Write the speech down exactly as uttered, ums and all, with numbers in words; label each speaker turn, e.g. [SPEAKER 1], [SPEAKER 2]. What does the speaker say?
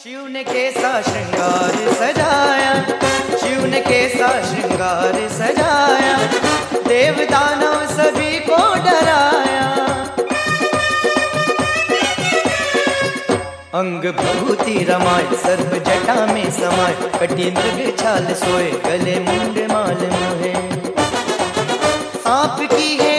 [SPEAKER 1] शिव ने कैसा श्रृंगार सजाया, शिव ने कैसा श्रृंगार सजाया, देव दानव सभी को डराया। अंग भभूति रमाए, सर्प जटा में समाये, कटी मृग छाल सोए, गले मुंड माल मोहे। सांप की है